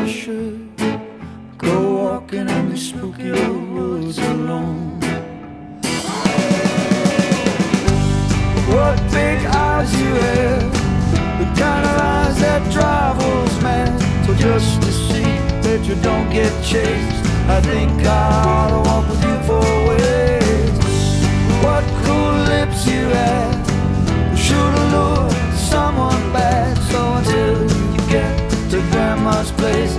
I should go walking in the spooky old woods alone. What big eyes you have, the kind of eyes that drive us mad. So just to see that you don't get chased, I think I ought to walk with you for a ways. What cool lips you have,